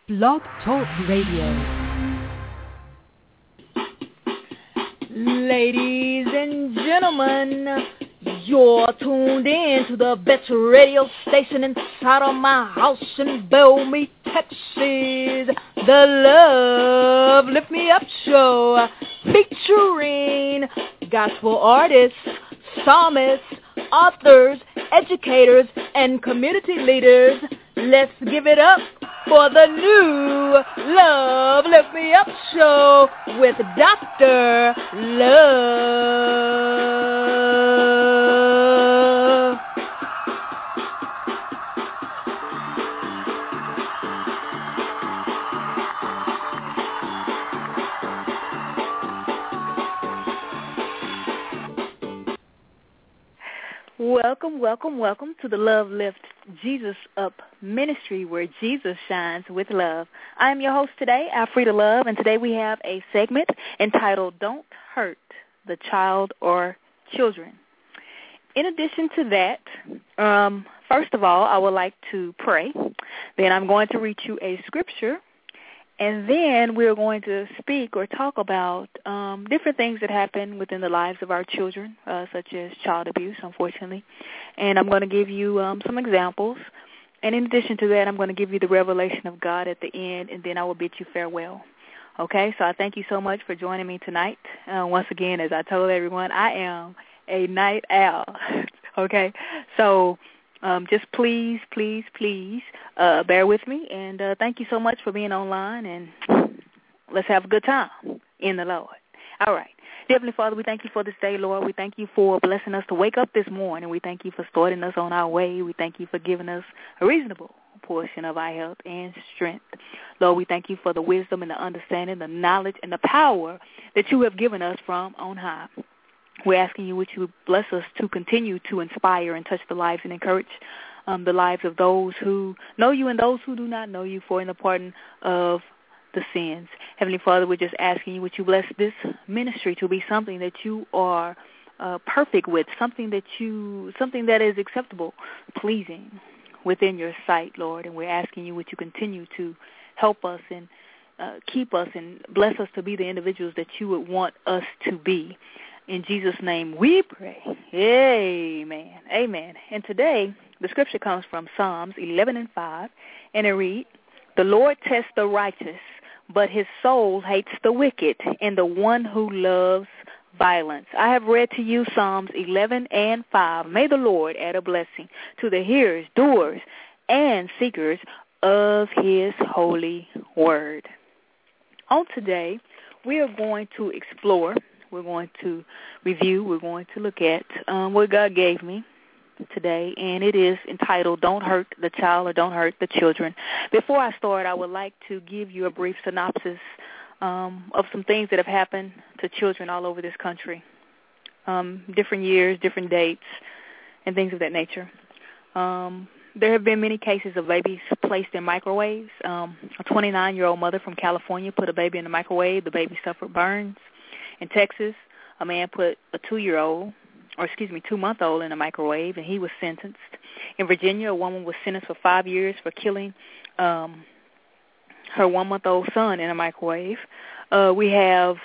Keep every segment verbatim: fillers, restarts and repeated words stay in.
Blog Talk Radio. Ladies and gentlemen, you're tuned in to the best radio station inside of my house in Bellmead, Texas. The Love Lift Me Up Show, featuring gospel artists, psalmists, authors, educators, and community leaders. Let's give it up for the new Love Lift Me Up Show with Doctor Love. Welcome, welcome, welcome to the Love Lift Jesus Up Ministry, where Jesus shines with love. I am your host today, Alfreda Love, and today we have a segment entitled Don't Hurt the Child or Children. In addition to that, um, first of all, I would like to pray. Then I'm going to read you a scripture. And then we're going to speak or talk about um, different things that happen within the lives of our children, uh, such as child abuse, unfortunately. And I'm going to give you um, some examples. And in addition to that, I'm going to give you the revelation of God at the end, and then I will bid you farewell. Okay, so I thank you so much for joining me tonight. Uh, once again, as I told everyone, I am a night owl. Okay, so Um, just please, please, please uh, bear with me, and uh, thank you so much for being online, and let's have a good time in the Lord. All right. Heavenly Father, we thank you for this day, Lord. We thank you for blessing us to wake up this morning. We thank you for starting us on our way. We thank you for giving us a reasonable portion of our health and strength. Lord, we thank you for the wisdom and the understanding, the knowledge and the power that you have given us from on high. We're asking you, would you bless us to continue to inspire and touch the lives and encourage um, the lives of those who know you and those who do not know you, for in the pardon of the sins. Heavenly Father, we're just asking you, would you bless this ministry to be something that you are uh, perfect with, something that you, something that is acceptable, pleasing within your sight, Lord. And we're asking you, would you continue to help us and uh, keep us and bless us to be the individuals that you would want us to be. In Jesus' name we pray. Amen. Amen. And today, the scripture comes from Psalms eleven and five, and it reads, "The Lord tests the righteous, but his soul hates the wicked and the one who loves violence." I have read to you Psalms eleven and five. May the Lord add a blessing to the hearers, doers, and seekers of his holy word. On today, we are going to explore We're going to review, we're going to look at um, what God gave me today, and it is entitled, Don't Hurt the Child or Don't Hurt the Children. Before I start, I would like to give you a brief synopsis um, of some things that have happened to children all over this country, um, different years, different dates, and things of that nature. Um, there have been many cases of babies placed in microwaves. Um, a twenty-nine-year-old mother from California put a baby in the microwave. The baby suffered burns. In Texas, a man put a two-year-old, or excuse me, two-month-old in a microwave, and he was sentenced. In Virginia, a woman was sentenced for five years for killing um, her one-month-old son in a microwave. Uh, we have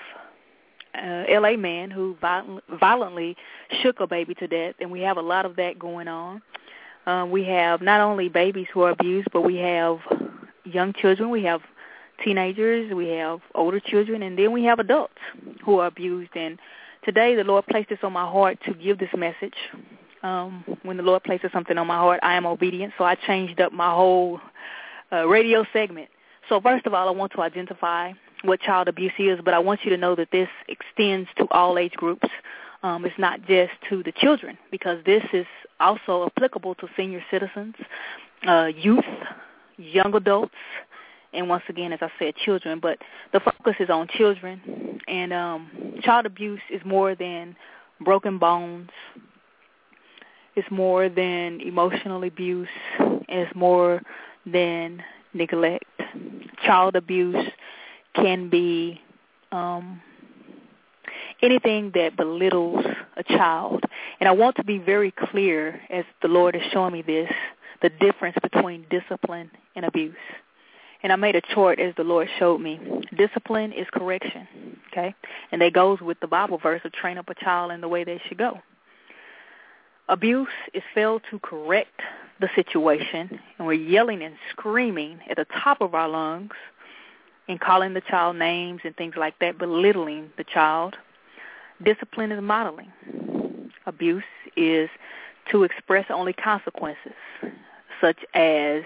an L A man who violent, violently shook a baby to death, and we have a lot of that going on. Uh, we have not only babies who are abused, but we have young children. We have teenagers, we have older children, and then we have adults who are abused. And today the Lord placed this on my heart to give this message. Um, when the Lord places something on my heart, I am obedient, so I changed up my whole uh, radio segment. So first of all, I want to identify what child abuse is, but I want you to know that this extends to all age groups. Um, it's not just to the children, because this is also applicable to senior citizens, uh, youth, young adults, and once again, as I said, children. But the focus is on children. And um, child abuse is more than broken bones. It's more than emotional abuse. And it's more than neglect. Child abuse can be um, anything that belittles a child. And I want to be very clear, as the Lord is showing me this, the difference between discipline and abuse. And I made a chart as the Lord showed me. Discipline is correction, okay? And that goes with the Bible verse of train up a child in the way they should go. Abuse is failed to correct the situation, and we're yelling and screaming at the top of our lungs and calling the child names and things like that, belittling the child. Discipline is modeling. Abuse is to express only consequences, such as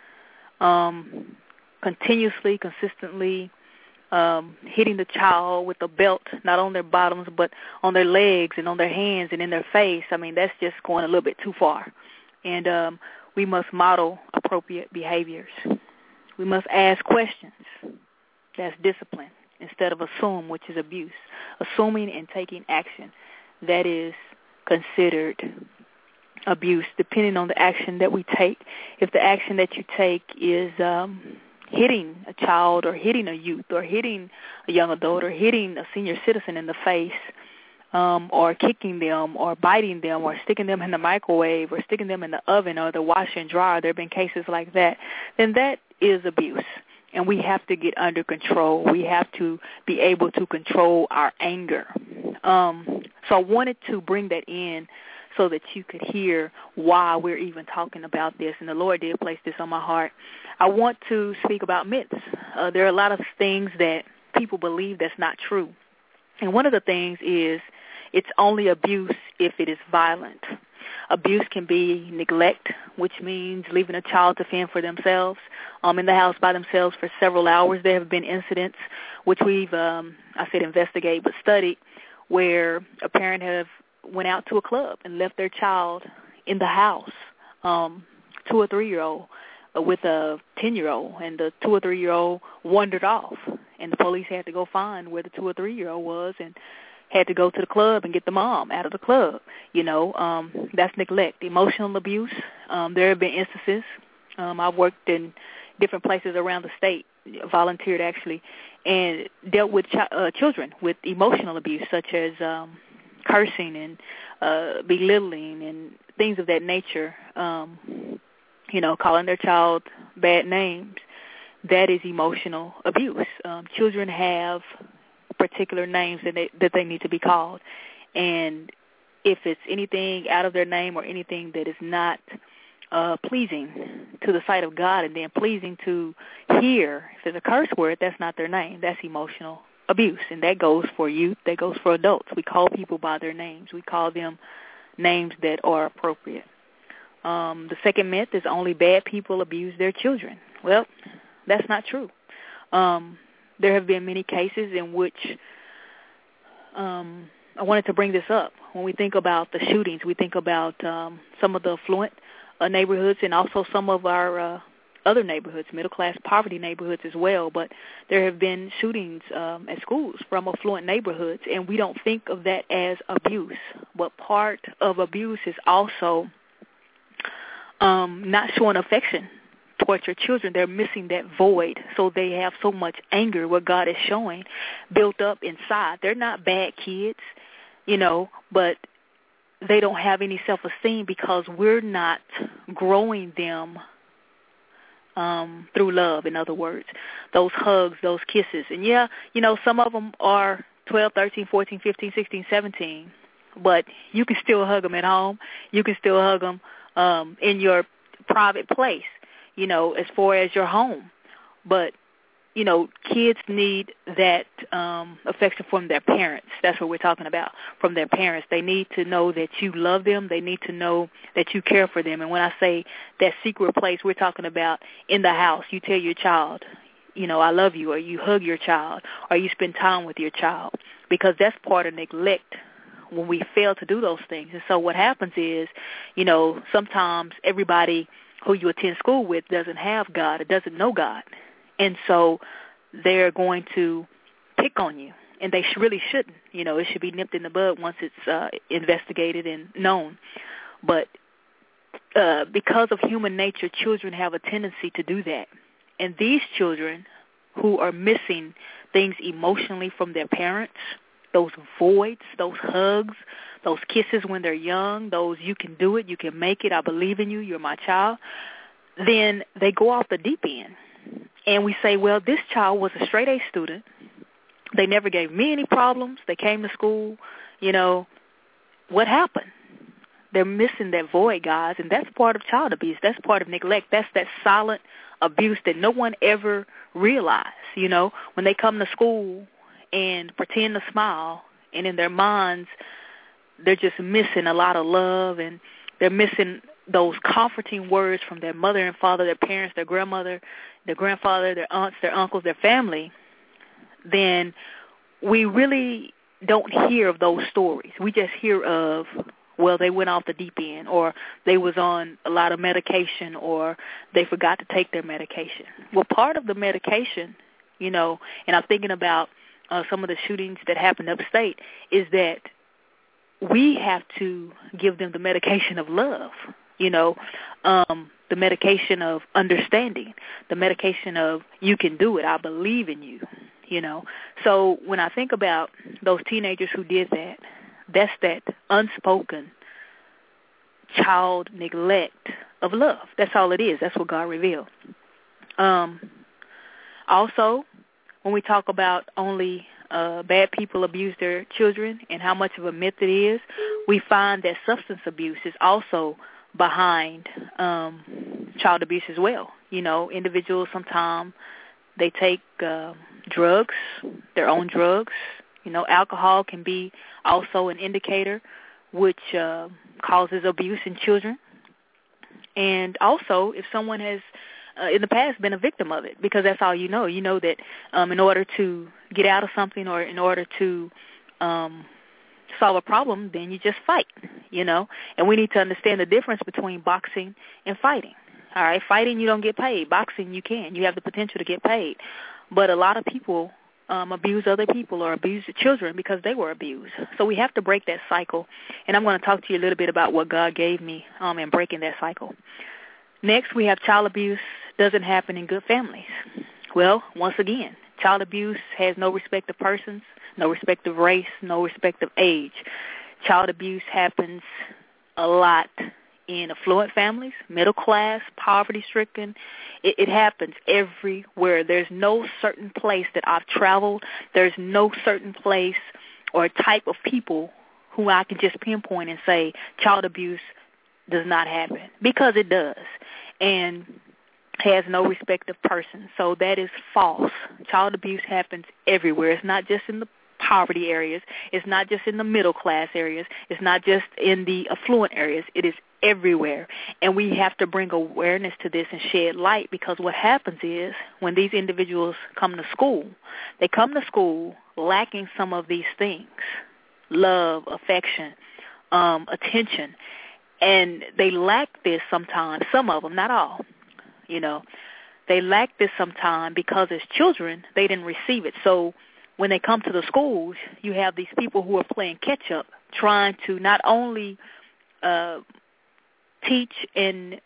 um, continuously, consistently um, hitting the child with a belt, not on their bottoms, but on their legs and on their hands and in their face. I mean, that's just going a little bit too far. And um, we must model appropriate behaviors. We must ask questions. That's discipline, instead of assume, which is abuse. Assuming and taking action, that is considered abuse, depending on the action that we take. If the action that you take is um, hitting a child or hitting a youth or hitting a young adult or hitting a senior citizen in the face, um, or kicking them or biting them or sticking them in the microwave or sticking them in the oven or the washer and dryer, there have been cases like that, then that is abuse. And we have to get under control. We have to be able to control our anger. Um, so I wanted to bring that in so that you could hear why we're even talking about this. And the Lord did place this on my heart. I want to speak about myths. Uh, there are a lot of things that people believe that's not true. And one of the things is it's only abuse if it is violent. Abuse can be neglect, which means leaving a child to fend for themselves um, in the house by themselves for several hours. There have been incidents, which we've, um, I said investigate, but studied, where a parent have went out to a club and left their child in the house, um, two or three-year-old, uh, with a ten-year-old, and the two or three-year-old wandered off, and the police had to go find where the two or three-year-old was and had to go to the club and get the mom out of the club. You know, um, that's neglect. Emotional abuse, um, there have been instances. Um, I've worked in different places around the state, volunteered actually, and dealt with ch- uh, children with emotional abuse, such as um, cursing and uh, belittling and things of that nature, um, you know, calling their child bad names. That is emotional abuse. Um, children have particular names that they, that they need to be called. And if it's anything out of their name or anything that is not uh, pleasing to the sight of God and then pleasing to hear, if it's a curse word, that's not their name. That's emotional abuse. And that goes for youth. That goes for adults. We call people by their names. We call them names that are appropriate. Um, the second myth is only bad people abuse their children. Well, that's not true. Um, there have been many cases in which um, I wanted to bring this up. When we think about the shootings, we think about um, some of the affluent uh, neighborhoods and also some of our uh, other neighborhoods, middle-class poverty neighborhoods as well. But there have been shootings um, at schools from affluent neighborhoods, and we don't think of that as abuse. But part of abuse is also um, not showing affection towards your children. They're missing that void, so they have so much anger, what God is showing, built up inside. They're not bad kids, you know, but they don't have any self-esteem because we're not growing them um, through love, in other words, those hugs, those kisses. And, yeah, you know, some of them are twelve, thirteen, fourteen, fifteen, sixteen, seventeen, but you can still hug them at home. You can still hug them um, in your private place, you know, as far as your home. But, you know, kids need that um, affection from their parents. That's what we're talking about, from their parents. They need to know that you love them. They need to know that you care for them. And when I say that secret place, we're talking about in the house. You tell your child, you know, I love you, or you hug your child, or you spend time with your child, because that's part of neglect when we fail to do those things. And so what happens is, you know, sometimes everybody who you attend school with doesn't have God, it doesn't know God. And so they're going to pick on you, and they sh- really shouldn't. You know, it should be nipped in the bud once it's uh, investigated and known. But uh, because of human nature, children have a tendency to do that. And these children who are missing things emotionally from their parents, those voids, those hugs, those kisses when they're young, those you can do it, you can make it, I believe in you, you're my child, then they go off the deep end. and we say, well, this child was a straight A student. They never gave me any problems. They came to school. You know, what happened? They're missing that void, guys, and that's part of child abuse. That's part of neglect. That's that silent abuse that no one ever realized. You know, when they come to school and pretend to smile, and in their minds they're just missing a lot of love, and they're missing those comforting words from their mother and father, their parents, their grandmother, their grandfather, their aunts, their uncles, their family, then we really don't hear of those stories. We just hear of, well, they went off the deep end, or they was on a lot of medication, or they forgot to take their medication. Well, part of the medication, you know, and I'm thinking about uh, some of the shootings that happened upstate, is that we have to give them the medication of love, you know, um, the medication of understanding, the medication of you can do it, I believe in you, you know. So when I think about those teenagers who did that, that's that unspoken child neglect of love. That's all it is. That's what God revealed. Um, also, when we talk about only uh, bad people abuse their children and how much of a myth it is, we find that substance abuse is also behind um, child abuse as well. You know, individuals sometimes they take uh, drugs, their own drugs. You know, alcohol can be also an indicator which uh, causes abuse in children. And also, if someone has uh, in the past been a victim of it, because that's all you know. You know that um, in order to get out of something, or in order to um, solve a problem, then you just fight, you know. And we need to understand the difference between boxing and fighting. All right, fighting, you don't get paid. Boxing, you can. You have the potential to get paid. But a lot of people um, abuse other people or abuse children because they were abused. So we have to break that cycle. And I'm going to talk to you a little bit about what God gave me um, in breaking that cycle. Next, we have child abuse doesn't happen in good families. Well, once again, child abuse has no respect of persons, no respect of race, no respect of age. Child abuse happens a lot in affluent families, middle class, poverty-stricken. It, it happens everywhere. There's no certain place that I've traveled. There's no certain place or type of people who I can just pinpoint and say child abuse does not happen, because it does, and has no respect of person. So that is false. Child abuse happens everywhere. It's not just in the poverty areas. It's not just in the middle class areas. It's not just in the affluent areas. It is everywhere. And we have to bring awareness to this and shed light, because what happens is when these individuals come to school, they come to school lacking some of these things: love, affection, um, attention. And they lack this sometimes, some of them, not all, you know. They lack this sometimes because as children, they didn't receive it. So when they come to the schools, you have these people who are playing catch-up, trying to not only uh, teach and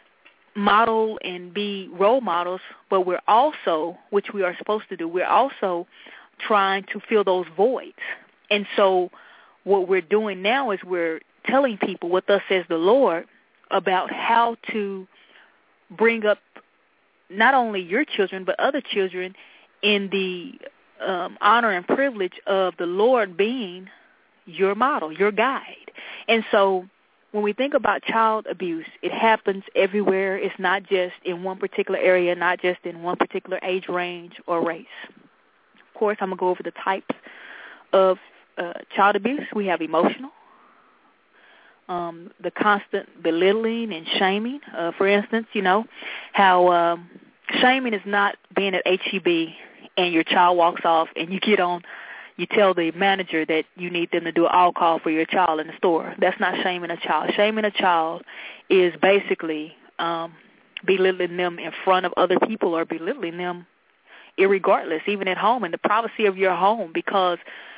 model and be role models, but we're also, which we are supposed to do, we're also trying to fill those voids. And so what we're doing now is we're telling people what thus says the Lord about how to bring up not only your children but other children in the um, honor and privilege of the Lord being your model, your guide. And so when we think about child abuse, it happens everywhere. It's not just in one particular area, not just in one particular age range or race. Of course, I'm going to go over the types of uh, child abuse. We have emotional, um, the constant belittling and shaming. Uh, for instance, you know, how um, shaming is not being at H E B and your child walks off and you get on, you tell the manager that you need them to do an all call for your child in the store. That's not shaming a child. Shaming a child is basically um, belittling them in front of other people, or belittling them irregardless, even at home, in the privacy of your home, because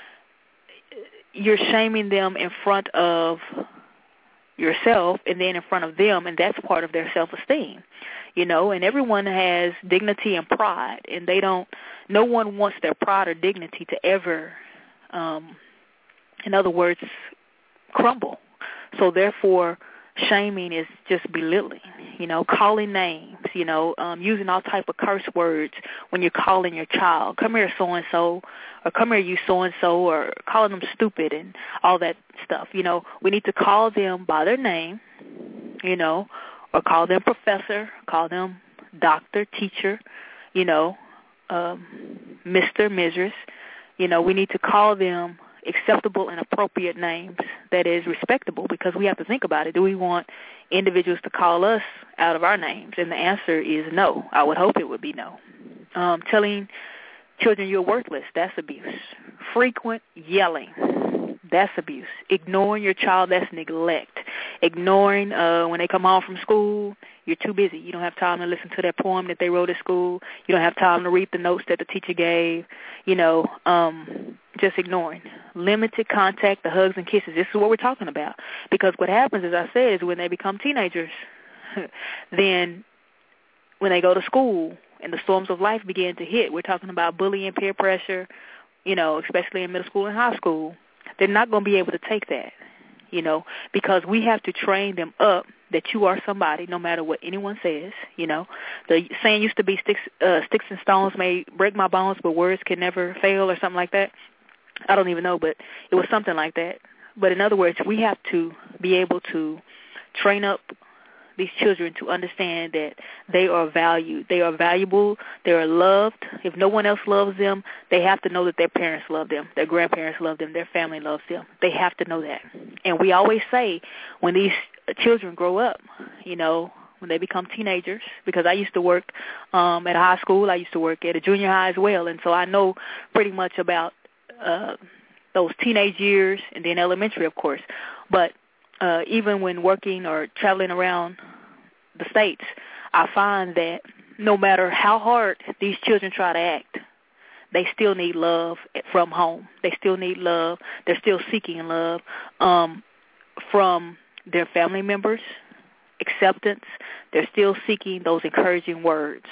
you're shaming them in front of yourself and then in front of them, and that's part of their self-esteem, you know. And everyone has dignity and pride, and they don't, no one wants their pride or dignity to ever, um, in other words, crumble. So therefore, Shaming is just belittling, you know, calling names, you know, um, using all type of curse words when you're calling your child. Come here, so-and-so, or come here, you so-and-so, or calling them stupid and all that stuff. You know, we need to call them by their name, you know, or call them professor, call them doctor, teacher, you know, um, Mister, Missus You know, we need to call them acceptable and appropriate names that is respectable, because we have to think about it. Do we want individuals to call us out of our names? And the answer is no. I would hope it would be no. Um, telling children you're worthless, that's abuse. Frequent yelling, that's abuse. Ignoring your child, that's neglect. Ignoring uh, when they come home from school, you're too busy. You don't have time to listen to that poem that they wrote at school. You don't have time to read the notes that the teacher gave. You know, um, just ignoring. Limited contact, the hugs and kisses. This is what we're talking about. Because what happens, as I said, is when they become teenagers, then when they go to school and the storms of life begin to hit, we're talking about bullying, peer pressure, you know, especially in middle school and high school. They're not going to be able to take that, you know, because we have to train them up that you are somebody no matter what anyone says, you know. The saying used to be sticks, uh, sticks and stones may break my bones, but words can never fail, or something like that. I don't even know, but it was something like that. But in other words, we have to be able to train up these children to understand that they are valued. They are valuable. They are loved. If no one else loves them, they have to know that their parents love them, their grandparents love them, their family loves them. They have to know that. And we always say when these children grow up, you know, when they become teenagers, because I used to work um, at a high school. I used to work at a junior high as well, and so I know pretty much about uh, those teenage years and then elementary, of course. But Uh, even when working or traveling around the states, I find that no matter how hard these children try to act, they still need love from home. They still need love. They're still seeking love um, from their family members, acceptance. They're still seeking those encouraging words.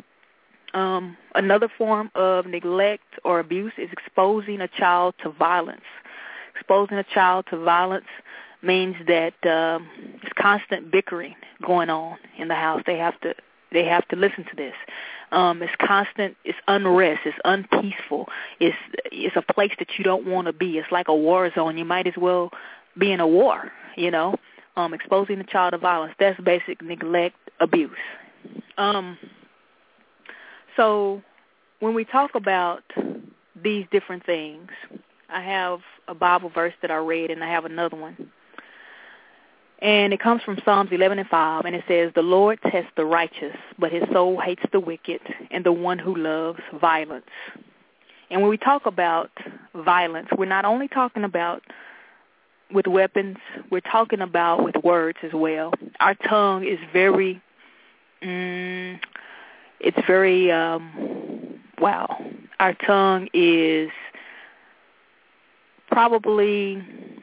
Um, another form of neglect or abuse is exposing a child to violence. Exposing a child to violence means that um, it's constant bickering going on in the house. They have to they have to listen to this. Um, it's constant. It's unrest. It's unpeaceful. It's it's a place that you don't want to be. It's like a war zone. You might as well be in a war. You know, um, exposing a child to violence. That's basic neglect, abuse. Um, so when we talk about these different things, I have a Bible verse that I read, and I have another one. And it comes from Psalms eleven and five, and it says, "The Lord tests the righteous, but his soul hates the wicked and the one who loves violence." And when we talk about violence, we're not only talking about with weapons, we're talking about with words as well. Our tongue is very, mm, it's very, um, wow. Our tongue is probably...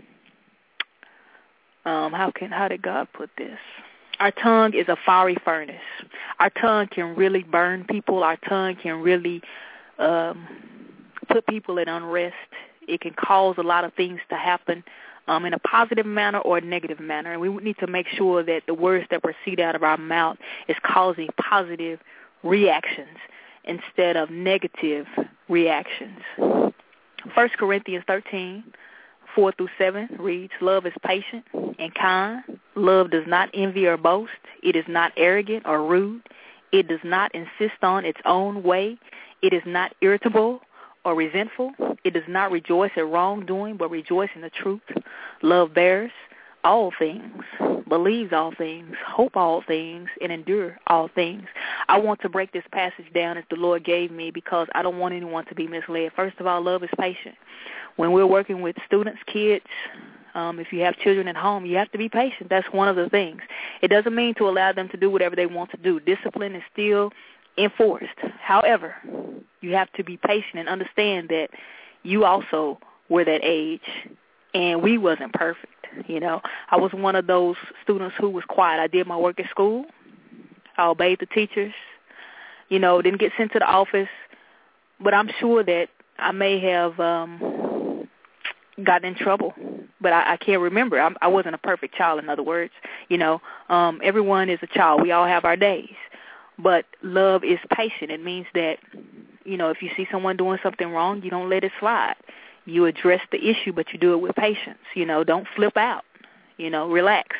Um, how can how did God put this? Our tongue is a fiery furnace. Our tongue can really burn people. Our tongue can really um, put people in unrest. It can cause a lot of things to happen um, in a positive manner or a negative manner. And we need to make sure that the words that proceed out of our mouth is causing positive reactions instead of negative reactions. First Corinthians thirteen, four through seven reads, "Love is patient and kind. Love does not envy or boast. It is not arrogant or rude. It does not insist on its own way. It is not irritable or resentful. It does not rejoice at wrongdoing, but rejoice in the truth. Love bears all things, believes all things, hope all things, and endure all things." I want to break this passage down as the Lord gave me, because I don't want anyone to be misled. First of all, love is patient. When we're working with students, kids, um, if you have children at home, you have to be patient. That's one of the things. It doesn't mean to allow them to do whatever they want to do. Discipline is still enforced. However, you have to be patient and understand that you also were that age, and we wasn't perfect. You know, I was one of those students who was quiet. I did my work at school. I obeyed the teachers. You know, didn't get sent to the office. But I'm sure that I may have um, gotten in trouble but I, I can't remember. I, I wasn't a perfect child, in other words. You know, um, everyone is a child. We all have our days. But love is patient. It means that, you know, if you see someone doing something wrong, you don't let it slide. You address the issue, but you do it with patience. You know, don't flip out. You know, relax.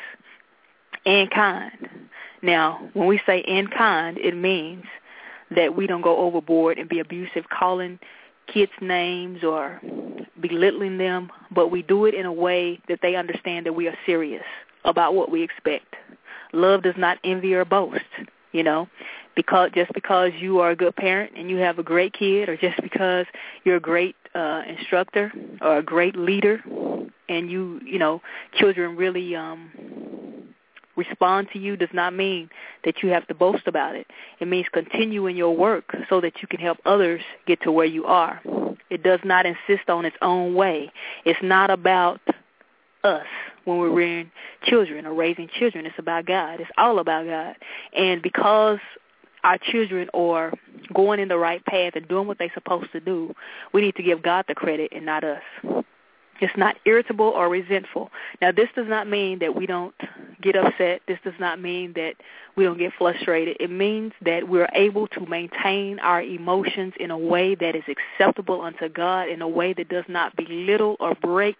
And kind. Now, when we say and kind, it means that we don't go overboard and be abusive, calling kids names or belittling them, but we do it in a way that they understand that we are serious about what we expect. Love does not envy or boast, you know, because just because you are a good parent and you have a great kid, or just because you're a great uh, instructor or a great leader, and you, you know, children really um, respond to you, does not mean that you have to boast about it. It means continue in your work so that you can help others get to where you are. It does not insist on its own way. It's not about us when we're rearing children or raising children. It's about God. It's all about God. And because our children are going in the right path and doing what they're supposed to do, we need to give God the credit and not us. It's not irritable or resentful. Now, this does not mean that we don't get upset. This does not mean that we don't get frustrated. It means that we're able to maintain our emotions in a way that is acceptable unto God, in a way that does not belittle or break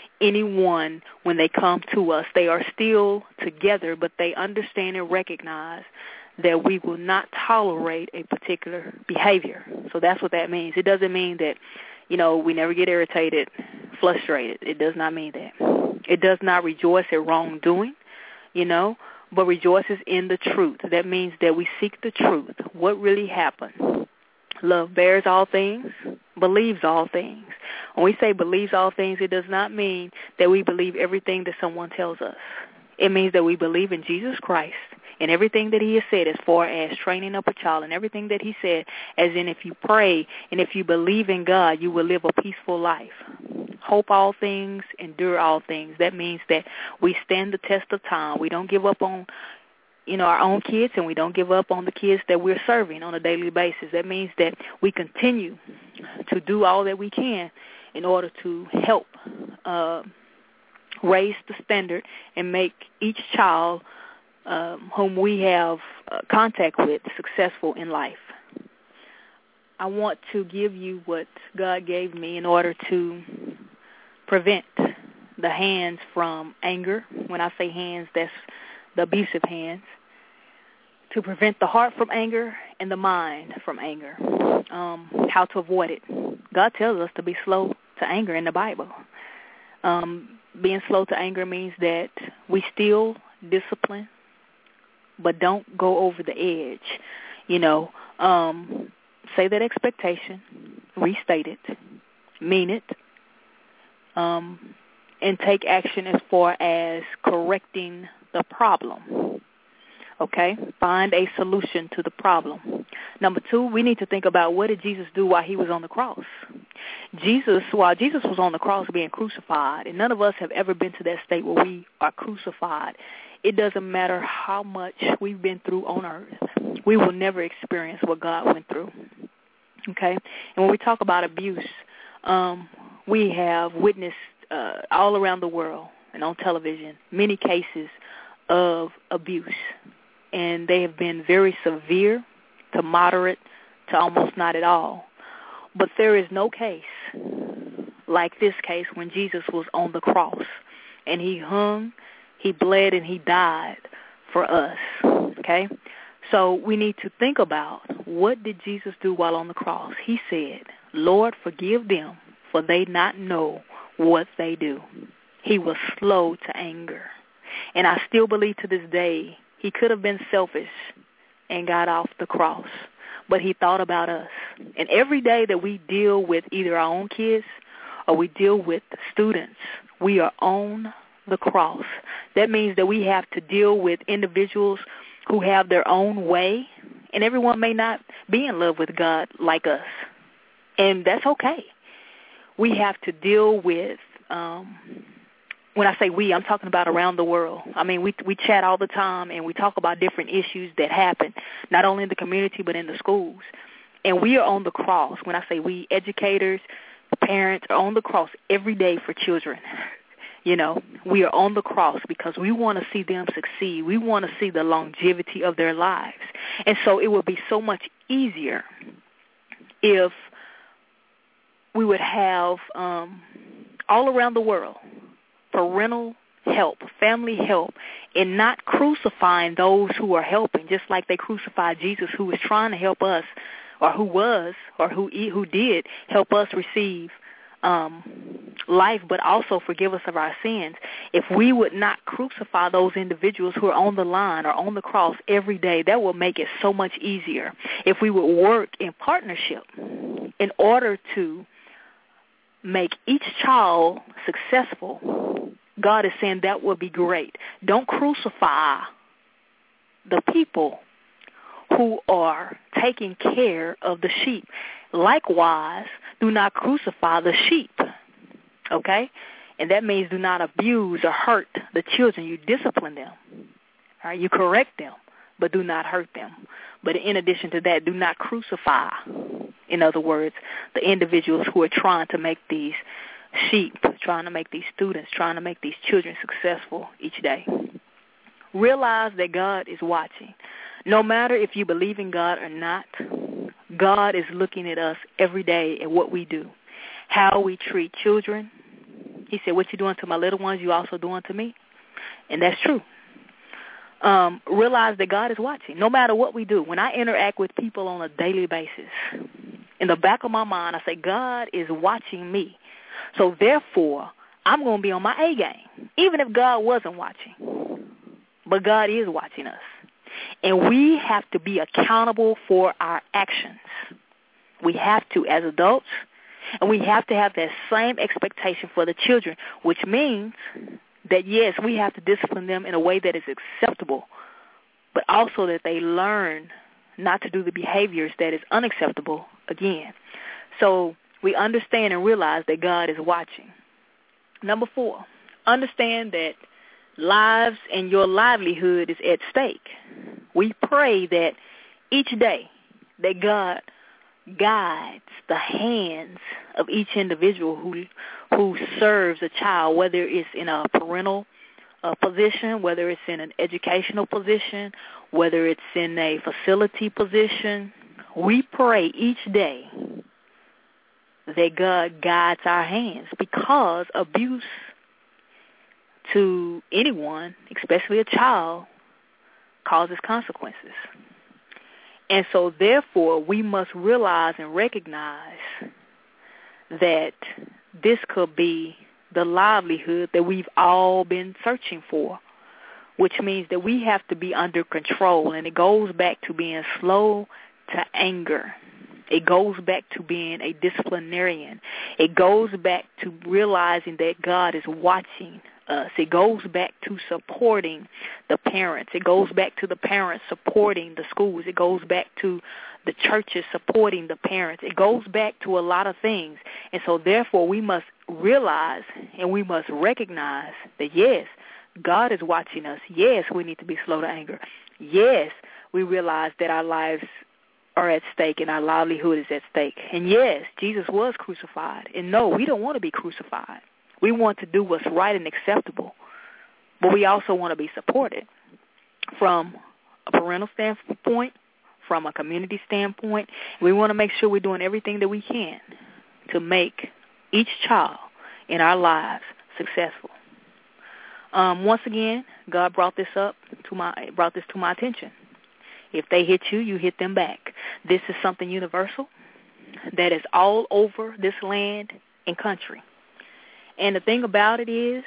anyone when they come to us. They are still together, but they understand and recognize that we will not tolerate a particular behavior. So that's what that means. It doesn't mean that, you know, we never get irritated, frustrated. It does not mean that. It does not rejoice at wrongdoing, you know, but rejoices in the truth. That means that we seek the truth, what really happened. Love bears all things, believes all things. When we say believes all things, it does not mean that we believe everything that someone tells us. It means that we believe in Jesus Christ and everything that he has said as far as training up a child, and everything that he said, as in if you pray and if you believe in God, you will live a peaceful life. Hope all things, endure all things. That means that we stand the test of time. We don't give up on, you know, our own kids, and we don't give up on the kids that we're serving on a daily basis. That means that we continue to do all that we can in order to help uh, raise the standard and make each child um, whom we have uh, contact with successful in life. I want to give you what God gave me in order to prevent the hands from anger. When I say hands, that's the abusive hands. To prevent the heart from anger and the mind from anger. Um, how to avoid it. God tells us to be slow to anger in the Bible. Um, being slow to anger means that we still discipline, but don't go over the edge. You know, um, say that expectation, restate it, mean it, um, and take action as far as correcting the problem. Okay? Find a solution to the problem. Number two, we need to think about, what did Jesus do while he was on the cross? Jesus, while Jesus was on the cross being crucified, and none of us have ever been to that state where we are crucified, it doesn't matter how much we've been through on earth. We will never experience what God went through. Okay? And when we talk about abuse, um, we have witnessed uh, all around the world and on television many cases of abuse. And they have been very severe to moderate to almost not at all. But there is no case like this case when Jesus was on the cross and he hung, he bled, and he died for us, okay? So we need to think about, what did Jesus do while on the cross? He said, Lord, forgive them, for they not know what they do. He was slow to anger. And I still believe to this day, he could have been selfish and got off the cross, but he thought about us. And every day that we deal with either our own kids or we deal with students, we are on the cross. That means that we have to deal with individuals who have their own way, and everyone may not be in love with God like us, and that's okay. We have to deal with, um, when I say we, I'm talking about around the world. I mean, we we chat all the time, and we talk about different issues that happen, not only in the community but in the schools. And we are on the cross. When I say we, educators, parents are on the cross every day for children. You know, we are on the cross because we want to see them succeed. We want to see the longevity of their lives. And so it would be so much easier if we would have um, all around the world parental help, family help, in not crucifying those who are helping, just like they crucified Jesus, who was trying to help us, or who was, or who who did help us receive um, life, but also forgive us of our sins. If we would not crucify those individuals who are on the line or on the cross every day, that will make it so much easier. If we would work in partnership in order to make each child successful, God is saying that would be great. Don't crucify the people who are taking care of the sheep. Likewise, do not crucify the sheep, okay? And that means do not abuse or hurt the children. You discipline them, all right? You correct them, but do not hurt them. But in addition to that, do not crucify, in other words, the individuals who are trying to make these sheep, trying to make these students, trying to make these children successful each day. Realize that God is watching. No matter if you believe in God or not, God is looking at us every day at what we do, how we treat children. He said, what you're doing to my little ones, you also doing to me. And that's true. Um, realize that God is watching, no matter what we do. When I interact with people on a daily basis, in the back of my mind, I say, God is watching me. So therefore, I'm going to be on my A game, even if God wasn't watching. But God is watching us. And we have to be accountable for our actions. We have to as adults, and we have to have that same expectation for the children, which means that, yes, we have to discipline them in a way that is acceptable, but also that they learn not to do the behaviors that is unacceptable again. So we understand and realize that God is watching. Number four, understand that lives and your livelihood is at stake. We pray that each day that God guides the hands of each individual who who serves a child, whether it's in a parental uh, position, whether it's in an educational position, whether it's in a facility position. We pray each day that God guides our hands, because abuse to anyone, especially a child, causes consequences. And so, therefore, we must realize and recognize that this could be the livelihood that we've all been searching for, which means that we have to be under control. And it goes back to being slow to anger. It goes back to being a disciplinarian. It goes back to realizing that God is watching us. It goes back to supporting the parents. It goes back to the parents supporting the schools. It goes back to the churches supporting the parents. It goes back to a lot of things. And so, therefore, we must realize and we must recognize that, yes, God is watching us. Yes, we need to be slow to anger. Yes, we realize that our lives are at stake and our livelihood is at stake. And yes, Jesus was crucified. And no, we don't want to be crucified. We want to do what's right and acceptable, but we also want to be supported from a parental standpoint, from a community standpoint. We want to make sure we're doing everything that we can to make each child in our lives successful. Um, once again, God brought this up to my brought this to my attention. If they hit you, you hit them back. This is something universal that is all over this land and country. And the thing about it is,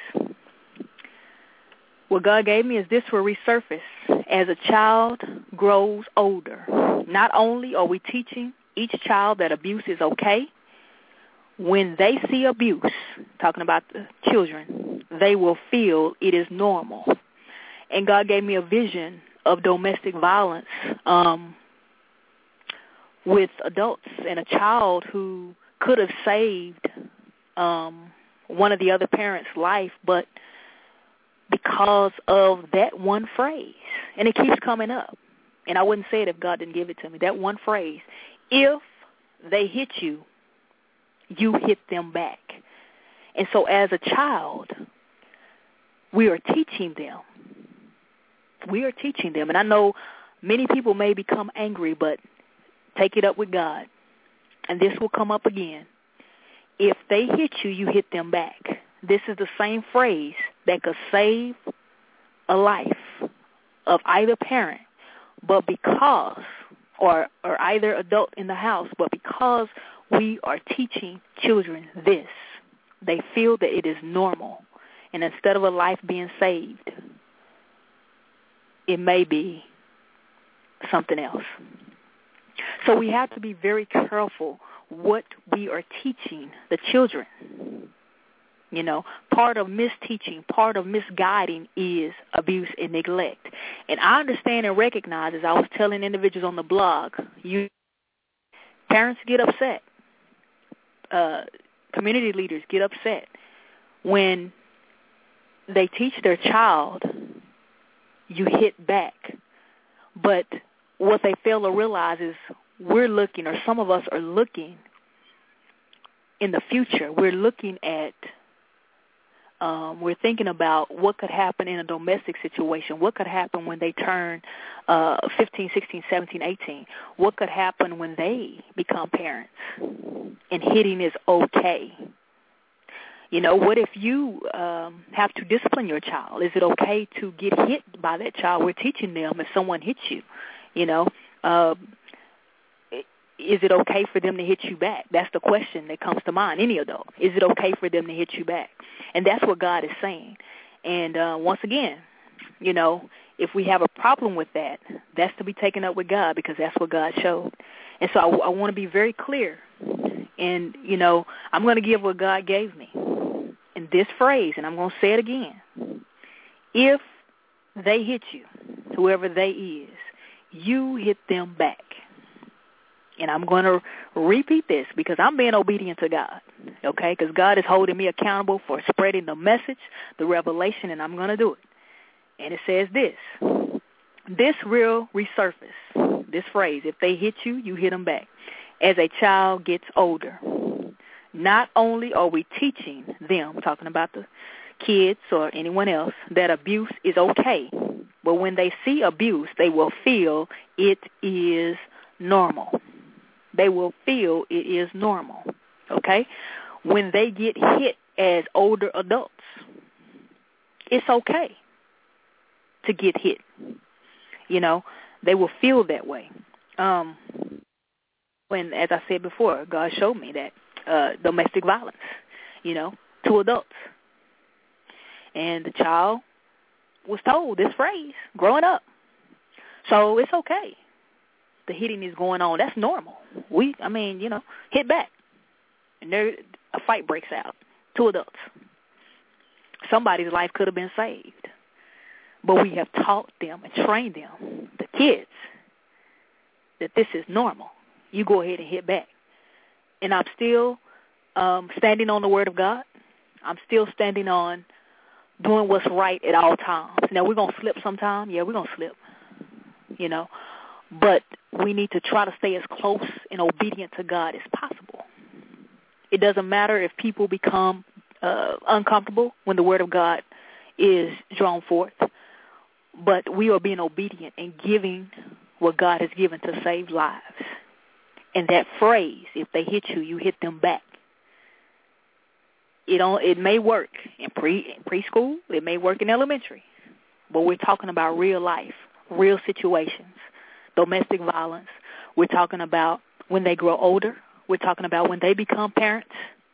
what God gave me is this will resurface as a child grows older. Not only are we teaching each child that abuse is okay, when they see abuse, talking about the children, they will feel it is normal. And God gave me a vision of domestic violence um, with adults and a child who could have saved um, one of the other parents' life, but because of that one phrase, and it keeps coming up, and I wouldn't say it if God didn't give it to me, that one phrase, if they hit you, you hit them back. And so as a child, we are teaching them. We are teaching them. And I know many people may become angry, but take it up with God. And this will come up again. If they hit you, you hit them back. This is the same phrase that could save a life of either parent, but because, or, or either adult in the house, but because we are teaching children this, they feel that it is normal. And instead of a life being saved, it may be something else. So we have to be very careful what we are teaching the children. You know, part of misteaching, part of misguiding is abuse and neglect. And I understand and recognize, as I was telling individuals on the blog, you parents get upset. Uh, community leaders get upset when they teach their child, you hit back. But what they fail to realize is we're looking, or some of us are looking in the future. We're looking at Um, we're thinking about what could happen in a domestic situation, what could happen when they turn uh, fifteen, sixteen, seventeen, eighteen, what could happen when they become parents, and hitting is okay. You know, what if you um, have to discipline your child? Is it okay to get hit by that child? We're teaching them if someone hits you, you know, uh, is it okay for them to hit you back? That's the question that comes to mind, any adult. Is it okay for them to hit you back? And that's what God is saying. And uh, once again, you know, if we have a problem with that, that's to be taken up with God, because that's what God showed. And so I, I want to be very clear. And, you know, I'm going to give what God gave me in this phrase, and I'm going to say it again. If they hit you, whoever they is, you hit them back. And I'm going to repeat this because I'm being obedient to God, okay, because God is holding me accountable for spreading the message, the revelation, and I'm going to do it. And it says this. This will resurface, this phrase, if they hit you, you hit them back, as a child gets older. Not only are we teaching them, we're talking about the kids or anyone else, that abuse is okay, but when they see abuse, they will feel it is normal. They will feel it is normal, okay? When they get hit as older adults, it's okay to get hit. You know, they will feel that way. Um, when, as I said before, God showed me that uh, domestic violence, you know, to adults. And the child was told this phrase growing up. So it's okay. The hitting is going on. That's normal. We, I mean, you know, hit back. And there, a fight breaks out. Two adults. Somebody's life could have been saved. But we have taught them and trained them, the kids, that this is normal. You go ahead and hit back. And I'm still um, standing on the Word of God. I'm still standing on doing what's right at all times. Now, we're going to slip sometime. Yeah, we're going to slip, you know. But we need to try to stay as close and obedient to God as possible. It doesn't matter if people become uh, uncomfortable when the Word of God is drawn forth, but we are being obedient and giving what God has given to save lives. And that phrase, if they hit you, you hit them back. It, don't, it may work in pre, in preschool. It may work in elementary. But we're talking about real life, real situations. Domestic violence. We're talking about when they grow older. We're talking about when they become parents.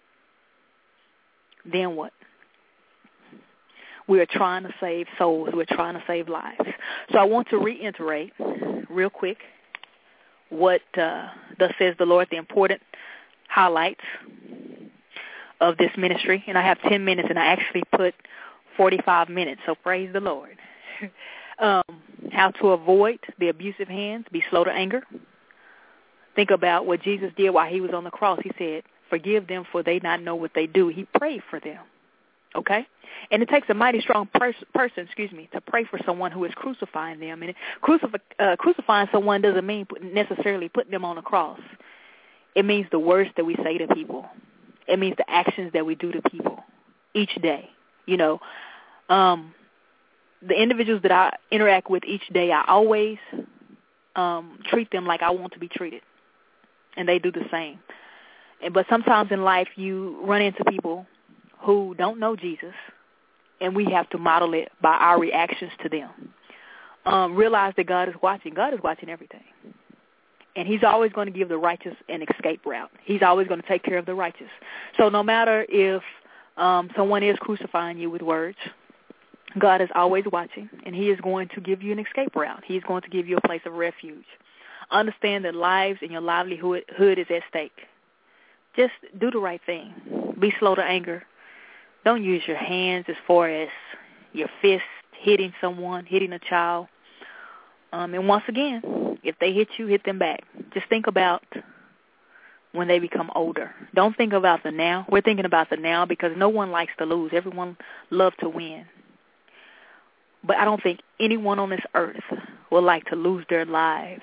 Then what? We are trying to save souls. We're trying to save lives. So I want to reiterate real quick what uh, thus says the Lord, the important highlights of this ministry. And I have ten minutes, and I actually put forty-five minutes, so praise the Lord. Um, how to avoid the abusive hands, be slow to anger. Think about what Jesus did while he was on the cross. He said, forgive them for they not know what they do. He prayed for them, okay? And it takes a mighty strong pers- person, excuse me, to pray for someone who is crucifying them. And crucif- uh, crucifying someone doesn't mean put, necessarily putting them on the cross. It means the words that we say to people. It means the actions that we do to people each day. You know, Um, the individuals that I interact with each day, I always um, treat them like I want to be treated, and they do the same. And, but sometimes in life you run into people who don't know Jesus, and we have to model it by our reactions to them. Um, realize that God is watching. God is watching everything. And he's always going to give the righteous an escape route. He's always going to take care of the righteous. So no matter if um, someone is crucifying you with words, God is always watching, and he is going to give you an escape route. He's going to give you a place of refuge. Understand that lives and your livelihood is at stake. Just do the right thing. Be slow to anger. Don't use your hands as far as your fists hitting someone, hitting a child. Um, and once again, if they hit you, hit them back. Just think about when they become older. Don't think about the now. We're thinking about the now because no one likes to lose. Everyone loves to win. But I don't think anyone on this earth would like to lose their lives.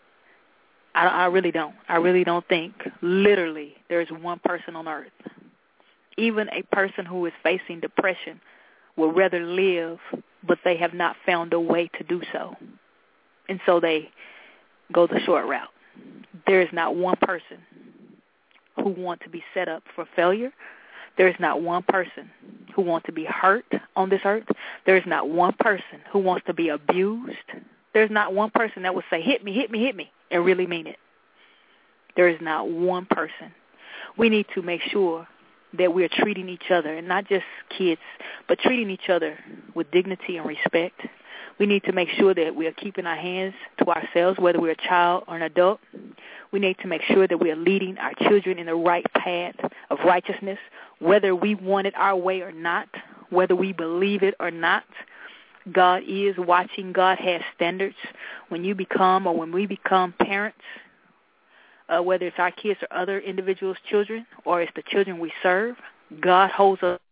I, I really don't. I really don't think literally there's one person on earth. Even a person who is facing depression would rather live, but they have not found a way to do so. And so they go the short route. There is not one person who wants to be set up for failure. There is not one person who wants to be hurt on this earth. There is not one person who wants to be abused. There's not one person that would say, hit me, hit me, hit me, and really mean it. There is not one person. We need to make sure that we're treating each other, and not just kids, but treating each other with dignity and respect. We need to make sure that we are keeping our hands to ourselves, whether we're a child or an adult. We need to make sure that we are leading our children in the right path of righteousness, whether we want it our way or not, whether we believe it or not. God is watching. God has standards. When you become or when we become parents, uh, whether it's our kids or other individuals' children or it's the children we serve, God holds us.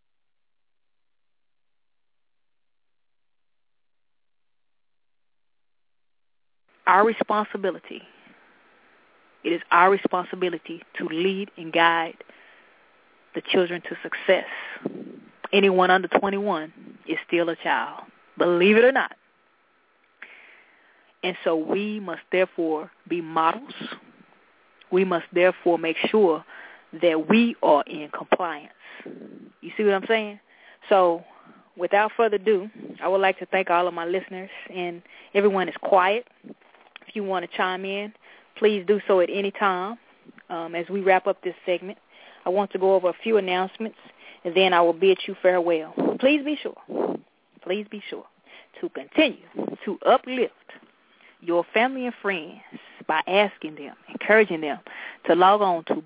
Our responsibility, it is our responsibility to lead and guide the children to success. Anyone under twenty-one is still a child, believe it or not. And so we must therefore be models. We must therefore make sure that we are in compliance. You see what I'm saying? So without further ado, I would like to thank all of my listeners, and everyone is quiet. If you want to chime in, please do so at any time. Um, as we wrap up this segment, I want to go over a few announcements, and then I will bid you farewell. Please be sure, please be sure to continue to uplift your family and friends by asking them, encouraging them to log on to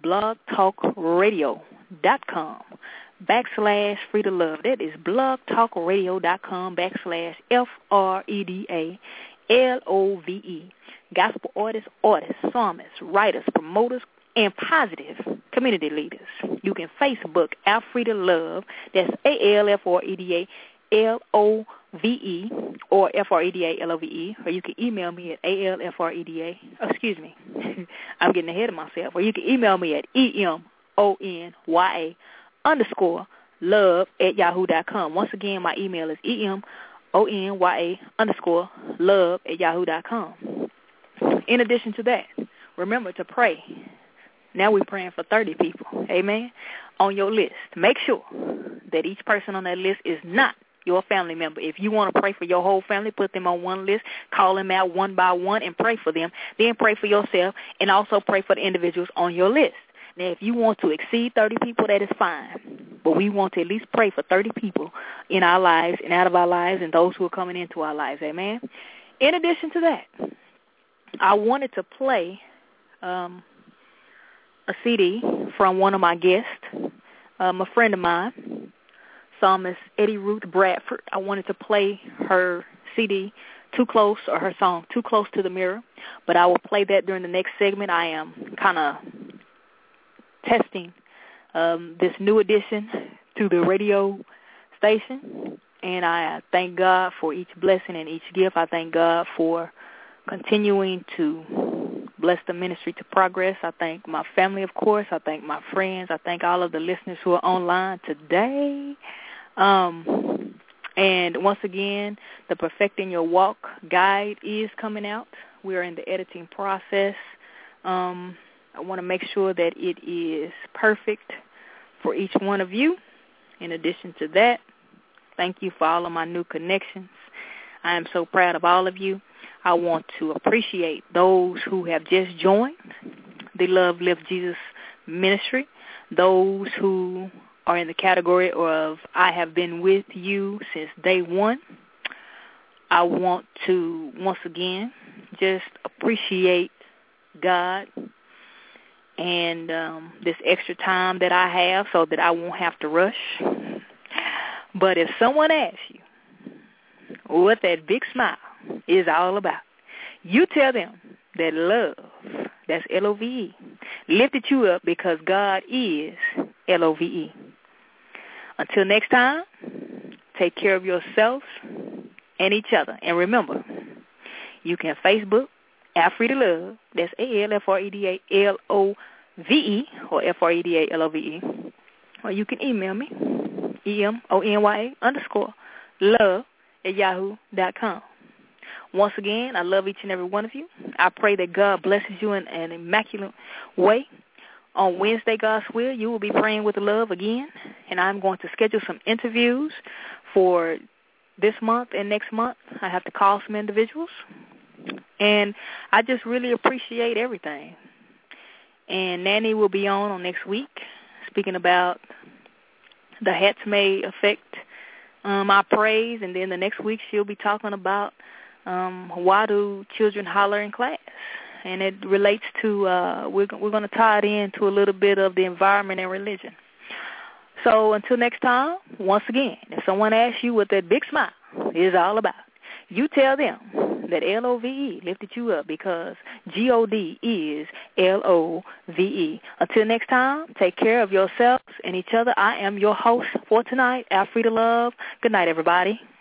blogtalkradio.com backslash free to love. That is blogtalkradio.com backslash F R E D A L O V E. Gospel artists, artists, psalmists, writers, promoters, and positive community leaders. You can Facebook Alfreda Love. That's A L F R E D A L O V E or F R E D A L O V E, or you can email me at A L F R E D A. Oh, excuse me. I'm getting ahead of myself. Or you can email me at E M O N Y A underscore love at yahoo dot com. Once again, my email is E M O N Y A underscore love at yahoo dot com. In addition to that, remember to pray. Now we're praying for thirty people, amen, on your list. Make sure that each person on that list is not your family member. If you want to pray for your whole family, put them on one list, call them out one by one, and pray for them. Then pray for yourself, and also pray for the individuals on your list. Now, if you want to exceed thirty people, that is fine. But we want to at least pray for thirty people in our lives and out of our lives and those who are coming into our lives, amen. In addition to that, I wanted to play um, a C D from one of my guests, um, a friend of mine, Psalmist Eddie Ruth Bradford. I wanted to play her C D, Too Close, or her song, Too Close to the Mirror, but I will play that during the next segment. I am kind of testing um, this new addition to the radio station, and I thank God for each blessing and each gift. I thank God for continuing to bless the ministry to progress. I thank my family, of course. I thank my friends. I thank all of the listeners who are online today. Um, And once again, the Perfecting Your Walk guide is coming out. We are in the editing process. Um, I want to make sure that it is perfect for each one of you. In addition to that, thank you for all of my new connections. I am so proud of all of you. I want to appreciate those who have just joined the Love Lift Jesus ministry, those who are in the category of I have been with you since day one. I want to, once again, just appreciate God and um, this extra time that I have so that I won't have to rush. But if someone asks you what that big smile is all about, you tell them that love, that's L O V E, lifted you up because God is L O V E. Until next time, take care of yourself and each other. And remember, you can Facebook Afrida Love, that's A L F R E D A L O V E, or F R E D A L O V E. Or you can email me, E M O N Y A underscore love at yahoo dot com. Once again, I love each and every one of you. I pray that God blesses you in an immaculate way. On Wednesday, God's will, you will be praying with love again, and I'm going to schedule some interviews for this month and next month. I have to call some individuals, and I just really appreciate everything. And Nanny will be on on next week speaking about the hats may affect um, our praise, and then the next week she'll be talking about um, why do children holler in class. And it relates to, uh, we're, we're going to tie it into a little bit of the environment and religion. So until next time, once again, if someone asks you what that big smile is all about, you tell them that L O V E lifted you up because G O D is L O V E. Until next time, take care of yourselves and each other. I am your host for tonight, Afrida Love. Good night, everybody.